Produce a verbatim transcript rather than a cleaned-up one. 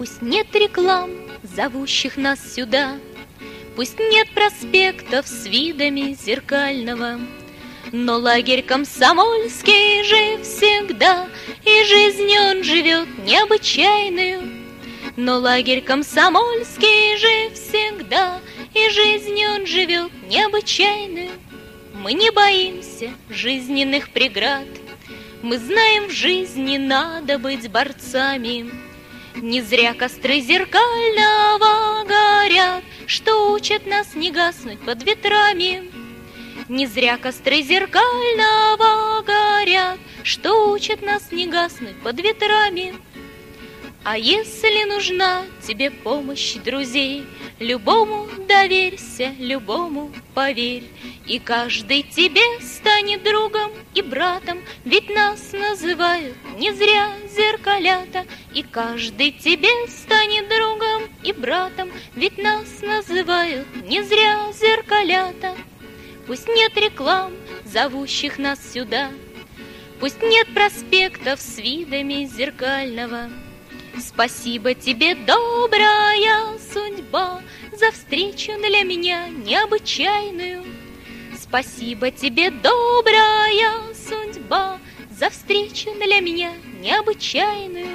Пусть нет реклам, зовущих нас сюда, пусть нет проспектов с видами зеркального, но лагерь комсомольский жив всегда, и жизнь он живет необычайную. Но лагерь комсомольский жив всегда, и жизнь он живет необычайную. Мы не боимся жизненных преград, мы знаем, в жизни надо быть борцами. Не зря костры зеркального горят, что учат нас не гаснуть под ветрами. Не зря костры зеркального горят, что учат нас не гаснуть под ветрами. А если нужна тебе помощь друзей, любому доверься, любому поверь, и каждый тебе станет другом и братом, ведь нас называют не зря зеркалята. И каждый тебе станет другом и братом, ведь нас называют не зря зеркалята. Пусть нет реклам, зовущих нас сюда, пусть нет проспектов с видами зеркального. Спасибо тебе, добрая судьба, за встречу для меня необычайную. Спасибо тебе, добрая судьба, за встречу для меня необычайную.